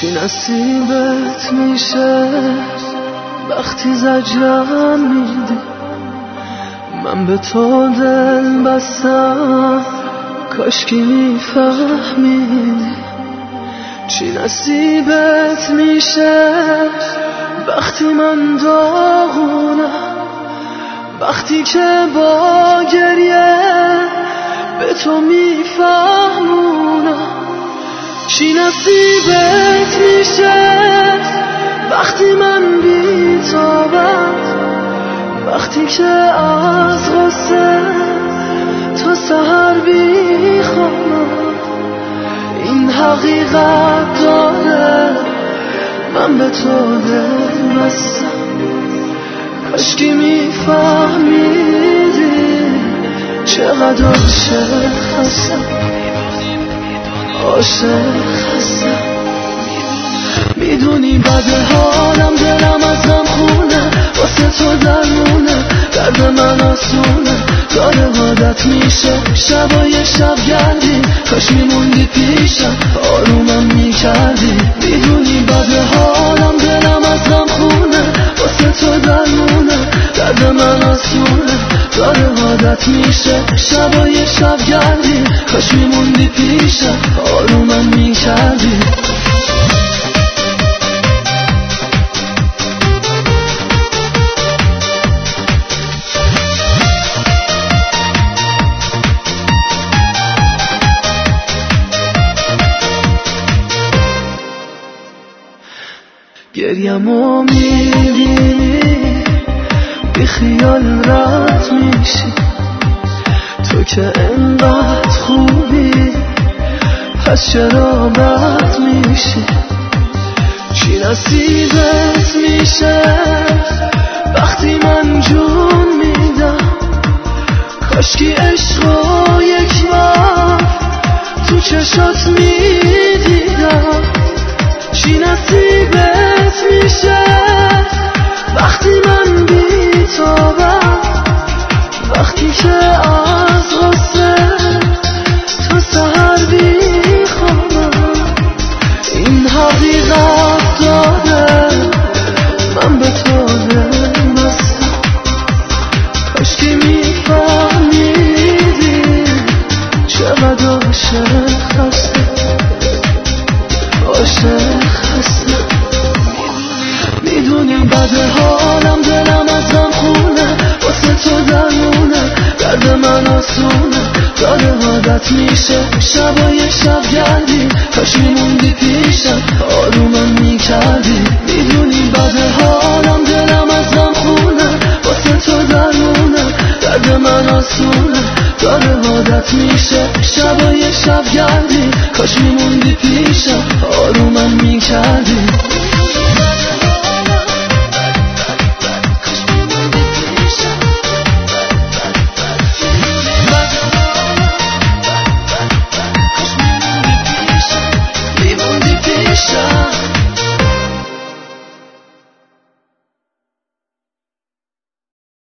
چی نصیبت میشه وقتی زجرم میدی؟ من به تو دل بستم کاشکی میفهمیدی. چی نصیبت میشه وقتی من داغونم، وقتی که با گریه به تو میفهمونم. چی نصیبت میشه وقتی من بی‌تابم، وقتی که از غصه تا سحر بیخوابم. این حقیقت داره من به تو دل بستم، کاشکی میفهمیدی چقدر عاشق هستم. میدونی بده حالم، دلم از غم خونه، واسه تو درمونه، درد من آسونه. داره عادت میشه شبای شب گردی، کاش میموندی پیشم آرومم میکردی. میدونی بده حالم، دلم از غم خونه، واسه تو درمونه، درد من آسونه. داره عادت میشه شبای شب گردی، کاش میموندی پیشم آرومم میکردی. گریمو میبینی بی خیال رد میشی، تو که انقدر خوبی پس چرا بد میشی؟ چی نصیبت میشه وقتی من جون میدم؟ کاشکی عشقو یک بار تو چشات میدیدم. چی نصیبت میشه وقتی من بی‌تابم، وقتی که از غصه تا سحر بیخوابم. این حقیقت داره من به تو دل بستم، کاشکی میفهمیدی چقدر عاشق هستم. میدونی بده حالم، دلم از غم خونه، واسه تو درمونه، درد من آسونه. داره عادت میشه شبای شب گردی، کاش میموندی پیشم آرومم میکردی. میدونی بده حالم، دلم از غم خونه، واسه تو درمونه، درد من آسونه. داره عادت میشه شبای شب گردی، کاش میموندی پیشم آرومم میکردی.